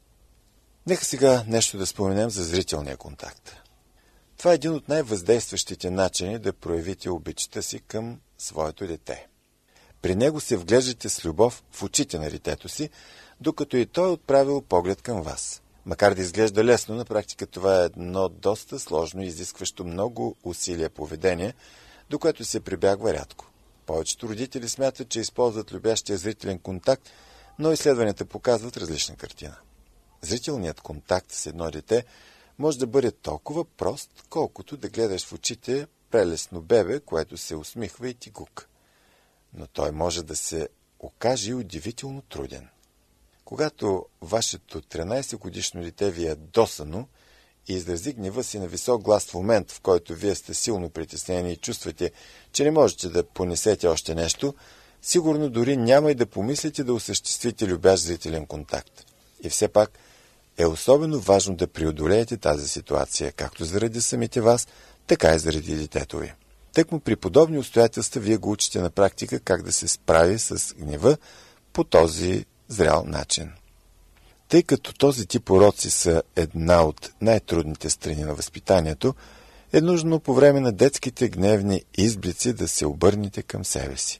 Нека сега нещо да споменем за зрителния контакт. Това е един от най-въздействащите начини да проявите обичата си към своето дете. При него се вглеждате с любов в очите на детето си, докато и той е отправил поглед към вас. Макар да изглежда лесно, на практика това е едно доста сложно и изискващо много усилия поведение, до което се прибягва рядко. Повечето родители смятат, че използват любящия зрителен контакт, но изследванията показват различна картина. Зрителният контакт с едно дете може да бъде толкова прост, колкото да гледаш в очите прелесно бебе, което се усмихва и ти гука. Но той може да се окаже удивително труден. Когато вашето 13-годишно дете ви е досано и изрази гнева си на висок глас в момент, в който вие сте силно притеснени и чувствате, че не можете да понесете още нещо, сигурно дори няма и да помислите да осъществите любящ зрителен контакт. И все пак е особено важно да преодолеете тази ситуация, както заради самите вас, така и заради детето ви. Тъкмо при подобни обстоятелства вие го учите на практика как да се справи с гнева по този зрял начин. Тъй като този тип уроци са една от най-трудните страни на възпитанието, е нужно по време на детските гневни изблици да се обърнете към себе си.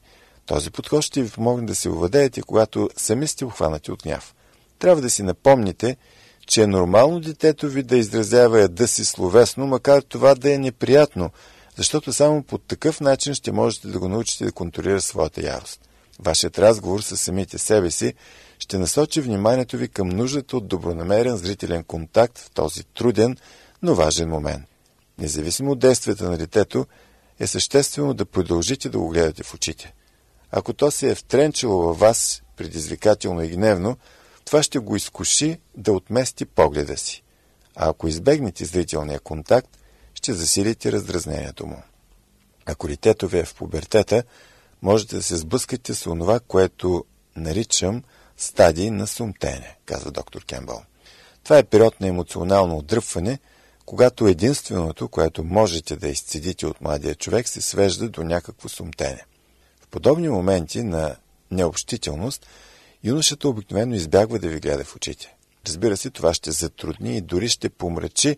Този подход ще ви помогне да се овладеете, когато сами сте обхванати от гняв. Трябва да си напомните, че е нормално детето ви да изразява яда си словесно, макар това да е неприятно, защото само по такъв начин ще можете да го научите да контролира своята ярост. Вашият разговор с самите себе си ще насочи вниманието ви към нуждата от добронамерен зрителен контакт в този труден, но важен момент. Независимо от действията на детето, е съществено да продължите да го гледате в очите. Ако то се е втренчило във вас предизвикателно и гневно, това ще го изкуши да отмести погледа си. А ако избегнете зрителния контакт, ще засилите раздразнението му. Ако детето ви е в пубертета, можете да се сблъскате с онова, което наричам стадии на сумтене, казва доктор Кембъл. Това е период на емоционално отдръпване, когато единственото, което можете да изцедите от младия човек, се свежда до някакво сумтене. В подобни моменти на необщителност, юношата обикновено избягва да ви гледа в очите. Разбира се, това ще затрудни и дори ще помрачи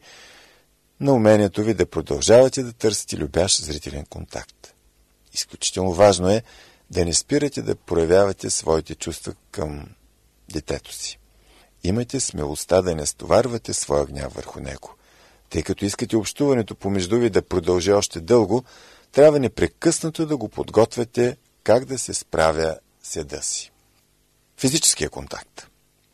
на умението ви да продължавате да търсите любящ зрителен контакт. Изключително важно е да не спирате да проявявате своите чувства към детето си. Имайте смелостта да не стоварвате своя гняв върху него. Тъй като искате общуването помежду ви да продължи още дълго, трябва непрекъснато да го подготвяте как да се справя с яда си. Физическия контакт.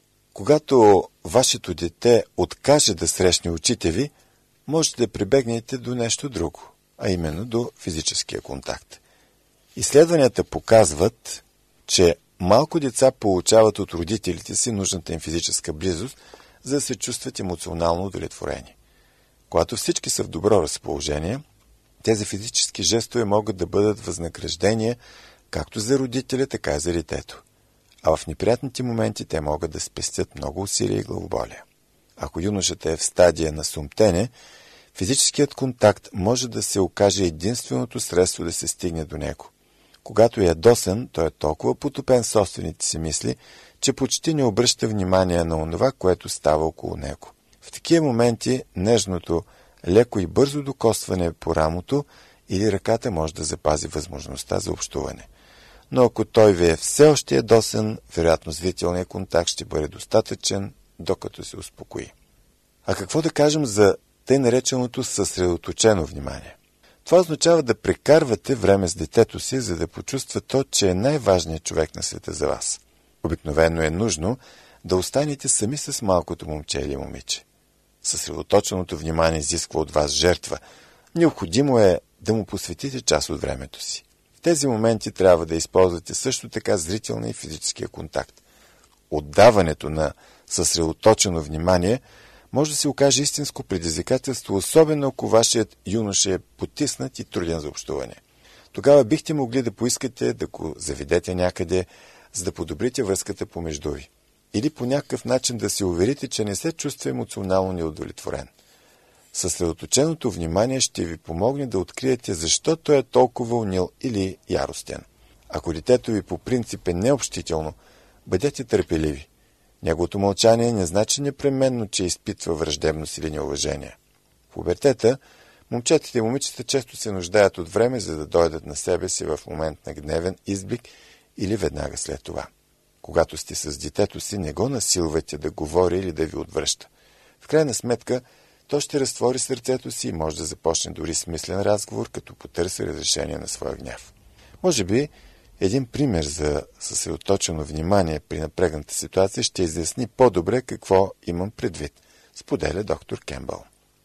Когато вашето дете откаже да срещне очите ви, можете да прибегнете до нещо друго, а именно до физическия контакт. Изследванията показват, че малко деца получават от родителите си нужната им физическа близост, за да се чувстват емоционално удовлетворени. Когато всички са в добро разположение, тези физически жестове могат да бъдат възнаграждения както за родителя, така и за детето. А в неприятните моменти те могат да спестят много усилия и главоболие. Ако юношата е в стадия на сумтене, физическият контакт може да се окаже единственото средство да се стигне до него. Когато е ядосан, той е толкова потопен в собствените си мисли, че почти не обръща внимание на онова, което става около него. В такива моменти нежното, леко и бързо докосване по рамото или ръката може да запази възможността за общуване. Но ако той ви е все още ядосен, вероятно зрителният контакт ще бъде достатъчен, докато се успокои. А какво да кажем за тъй нареченото съсредоточено внимание? Това означава да прекарвате време с детето си, за да почувства то, че е най-важният човек на света за вас. Обикновено е нужно да останете сами с малкото момче или момиче. Съсредоточеното внимание изисква от вас жертва. Необходимо е да му посветите част от времето си. В тези моменти трябва да използвате също така зрителния и физическия контакт. Отдаването на съсредоточено внимание може да се окаже истинско предизвикателство, особено ако вашият юноша е потиснат и труден за общуване. Тогава бихте могли да поискате да го заведете някъде, за да подобрите връзката помежду ви. Или по някакъв начин да се уверите, че не се чувства емоционално неудовлетворен. Съсредоточеното внимание ще ви помогне да откриете защо той е толкова унил или яростен. Ако детето ви по принцип е необщително, бъдете търпеливи. Неговото мълчание не значи непременно, че изпитва враждебност или неуважение. В пубертета момчетата и момичета често се нуждаят от време, за да дойдат на себе си в момент на гневен изблик или веднага след това. Когато сте с детето си, не го насилвайте да говори или да ви отвръща. В крайна сметка, то ще разтвори сърцето си и може да започне дори смислен разговор, като потърси разрешение на своя гняв. Може би, един пример за съсредоточено внимание при напрегната ситуация ще изясни по-добре какво имам предвид, споделя доктор Кембъл.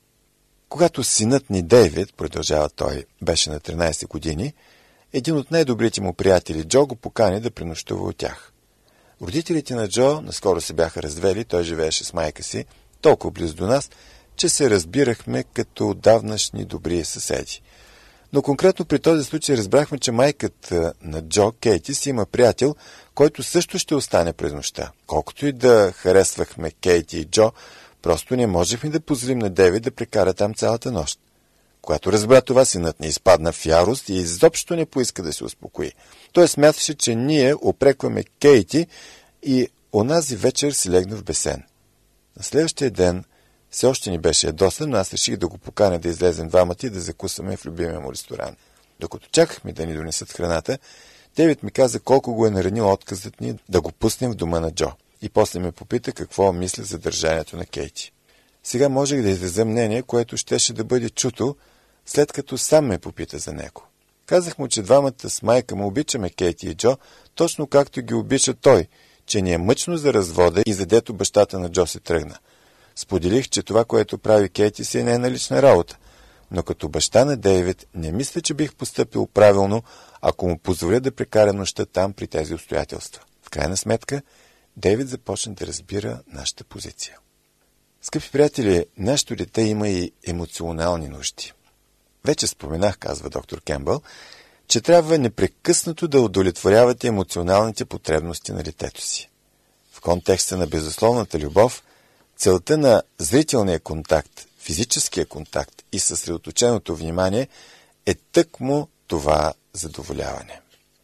Когато синът ни Дейвид, продължава той, беше на 13 години, един от най-добрите му приятели Джо го покани да пренощува от тях. Родителите на Джо наскоро се бяха развели, той живееше с майка си, толкова близо до нас, че се разбирахме като отдавнашни добри съседи. Но конкретно при този случай разбрахме, че майката на Джо, Кейти, си има приятел, който също ще остане през нощта. Колкото и да харесвахме Кейти и Джо, просто не можехме да позволим на Дейвид да прекара там цялата нощ. Когато разбра това, синът ни изпадна в ярост и изобщо не поиска да се успокои. Той смяташе, че ние опрекваме Кейти и онази вечер си легна в бесен. На следващия ден все още ни беше ядосан, но аз реших да го поканя да излезем двамата и да закусваме в любимия му ресторант. Докато чакахме да ни донесат храната, Дейвид ми каза колко го е наранил отказът ни да го пуснем в дома на Джо. И после ме попита какво мисля за държанието на Кейти. Сега можех да изразя мнение, което щеше да бъде чуто, след като сам ме попита за него. Казах му, че двамата с майка му обичаме Кейти и Джо, точно както ги обича той, че ни е мъчно за развода и задето бащата на Джо се тръгна. Споделих, че това, което прави Кейти, си не е налична работа. Но като баща на Дейвид, не мисля, че бих постъпил правилно, ако му позволя да прекаря нощта там при тези обстоятелства. В крайна сметка, Дейвид започна да разбира нашата позиция. Скъпи приятели, нашето дете има и емоционални нужди. Вече споменах, казва доктор Кембъл, че трябва непрекъснато да удовлетворявате емоционалните потребности на детето си. В контекста на безусловната любов, целта на зрителния контакт, физическия контакт и съсредоточеното внимание е тъкмо това задоволяване.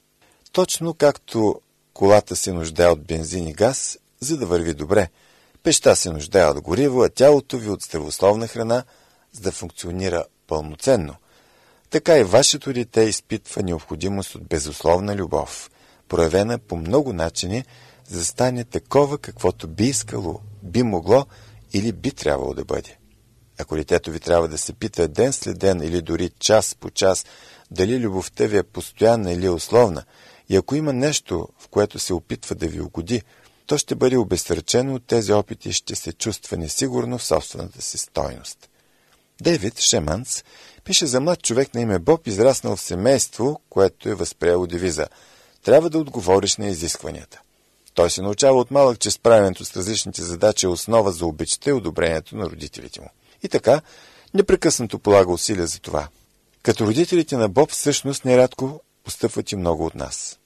Точно както колата се нуждае от бензин и газ, за да върви добре, пещта се нуждае от гориво, а тялото ви от здравословна храна, за да функционира пълноценно. Така и вашето дете изпитва необходимост от безусловна любов, проявена по много начини, за да стане такова, каквото би искало, би могло или би трябвало да бъде. Ако детето ви трябва да се пита ден след ден или дори час по час, дали любовта ви е постоянна или условна, и ако има нещо, в което се опитва да ви угоди, то ще бъде обезсърчено от тези опити и ще се чувства несигурно в собствената си стойност. Дейвид Шеманс пише за млад човек на име Боб, израснал в семейство, което е възприело девиза «Трябва да отговориш на изискванията». Той се научава от малък, че справянето с различните задачи е основа за обичта и одобрението на родителите му. И така, непрекъснато полага усилия за това. Като родителите на Боб, всъщност нерядко постъпват и много от нас.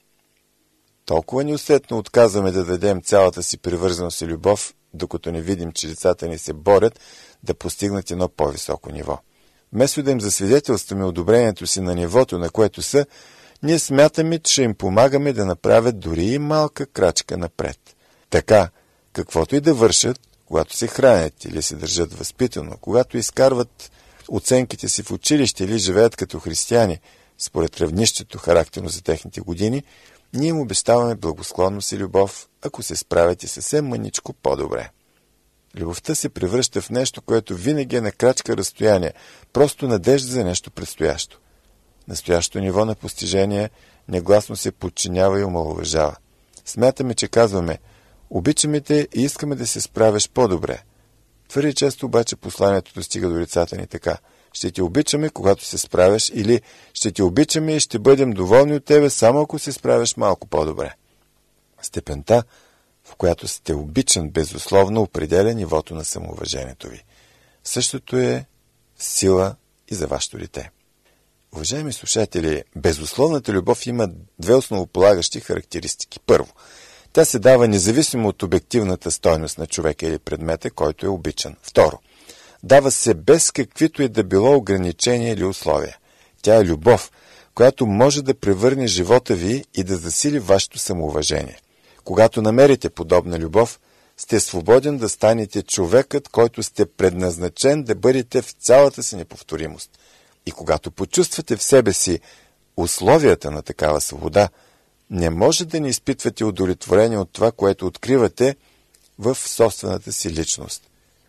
Толкова неусетно отказваме да дадем цялата си привързаност и любов, докато не видим, че децата ни се борят да постигнат едно по-високо ниво. Вместо да им засвидетелстваме одобрението си на нивото, на което са, ние смятаме, че им помагаме да направят дори и малка крачка напред. Така, каквото и да вършат, когато се хранят или се държат възпитано, когато изкарват оценките си в училище или живеят като християни, според равнището характерно за техните години, ние им обещаваме благосклонност и любов, ако се справят и съвсем мъничко по-добре. Любовта се превръща в нещо, което винаги е на крачка разстояние, просто надежда за нещо предстоящо. Настоящото ниво на постижение негласно се подчинява и омаловажава. Смятаме, че казваме: обичаме те и искаме да се справиш по-добре. Твърде често обаче посланието достига до лицата ни така: ще те обичаме, когато се справяш, или ще те обичаме и ще бъдем доволни от тебе, само ако се справяш малко по-добре. Степента, в която сте обичан, безусловно определя нивото на самоуважението ви. Същото е сила и за вашето дете. Уважаеми слушатели, безусловната любов има две основополагащи характеристики. Първо, тя се дава независимо от обективната стойност на човека или предмета, който е обичан. Второ, дава се без каквито и да било ограничения или условия. Тя е любов, която може да превърне живота ви и да засили вашето самоуважение. Когато намерите подобна любов, сте свободен да станете човекът, който сте предназначен да бъдете в цялата си неповторимост. И когато почувствате в себе си условията на такава свобода, не може да не изпитвате удовлетворение от това, което откривате в собствената си личност.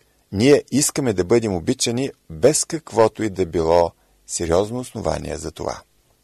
Ние искаме да бъдем обичани без каквото и да било сериозно основание за това.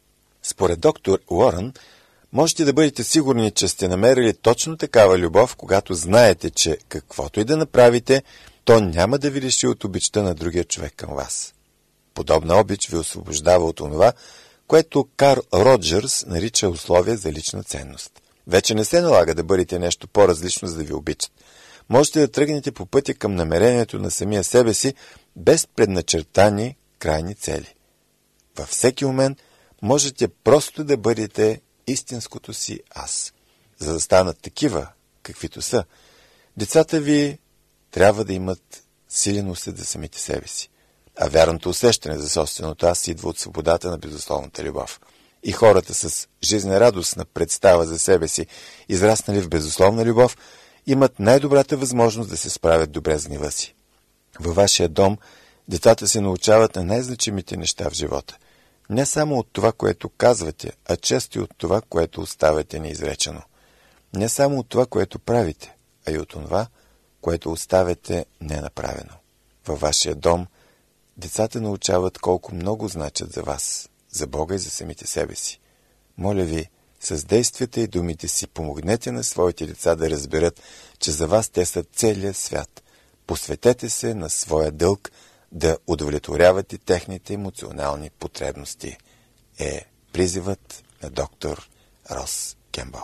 Според доктор Уорън, можете да бъдете сигурни, че сте намерили точно такава любов, когато знаете, че каквото и да направите, то няма да ви лиши от обичта на другия човек към вас. Подобна обич ви освобождава от онова, което Карл Роджерс нарича условие за лична ценност. Вече не се налага да бъдете нещо по-различно, за да ви обичат. Можете да тръгнете по пътя към намерението на самия себе си, без предначертани крайни цели. Във всеки момент можете просто да бъдете истинското си аз. За да станат такива, каквито са, децата ви трябва да имат силен усет за самите себе си. А вярното усещане за собственото аз идва от свободата на безусловната любов. И хората с жизнерадостна представа за себе си, израснали в безусловна любов, имат най-добрата възможност да се справят добре с гнева си. Във вашия дом децата се научават на най-значимите неща в живота. Не само от това, което казвате, а често и от това, което оставяте неизречено. Не само от това, което правите, а и от това, което оставяте ненаправено. Във вашия дом децата научават колко много значат за вас, за Бога и за самите себе си. Моля ви, с действията и думите си помогнете на своите деца да разберат, че за вас те са целия свят. Посветете се на своя дълг да удовлетворявате техните емоционални потребности. Е призивът на доктор Рос Кембъл.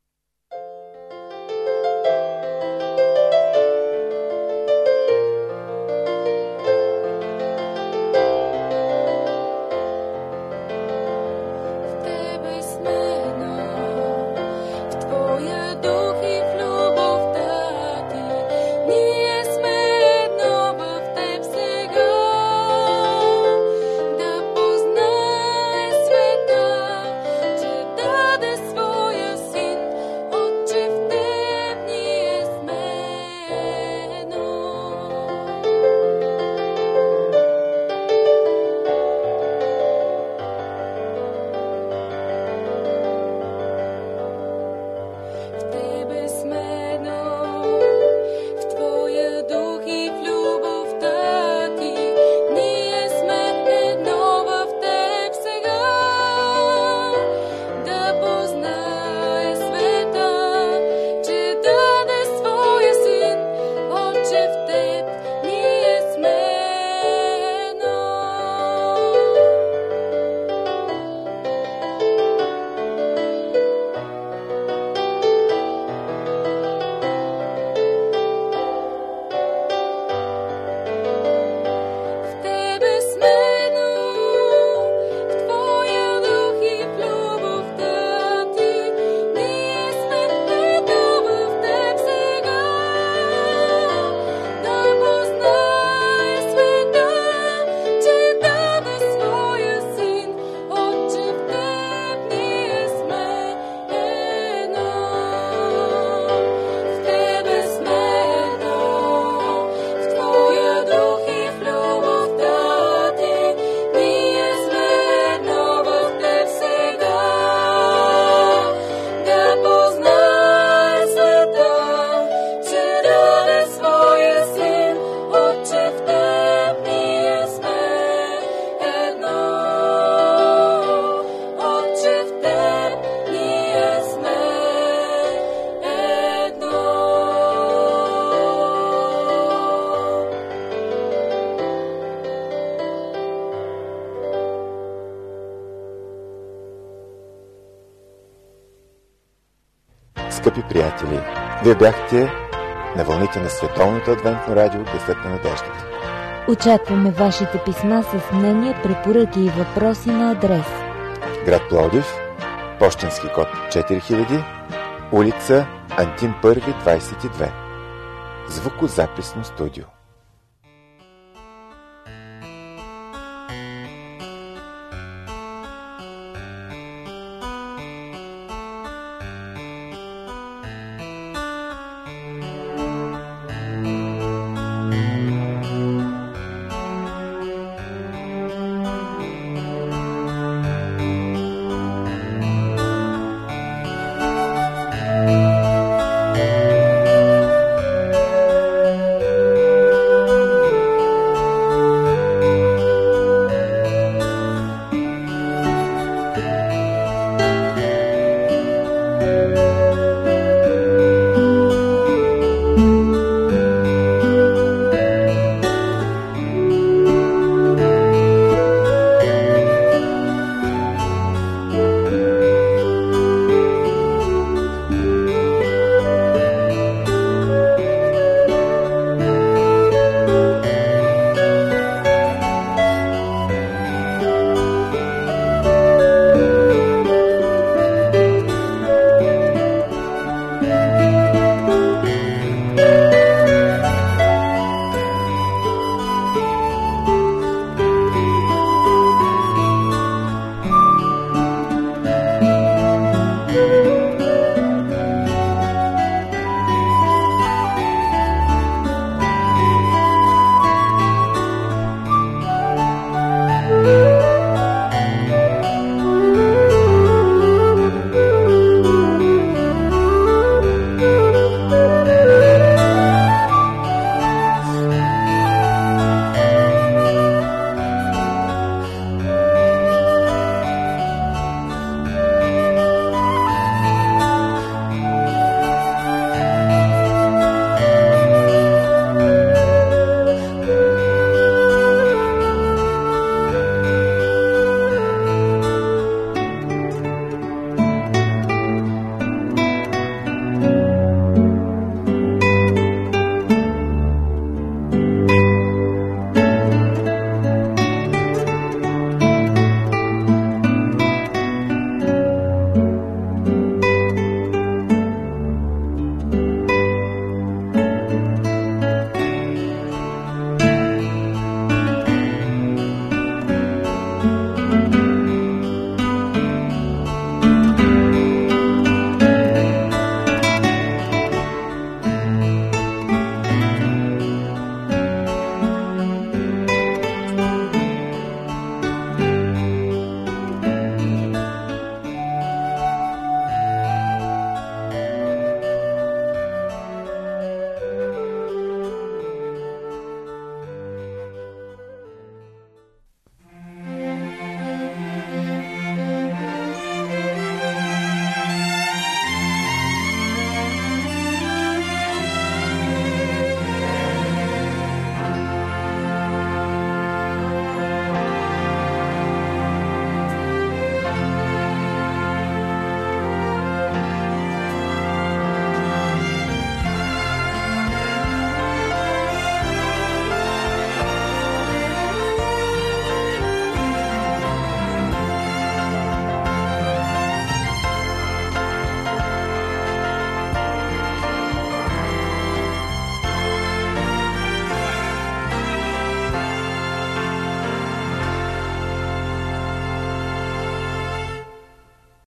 Скъпи приятели, вие бяхте на вълните на Световното адвентно радио Гласът на надеждата. Очакваме вашите писма с мнения, препоръки и въпроси на адрес: град Пловдив, пощенски код 4000, улица Антим Първи, 22. Звукозаписно студио.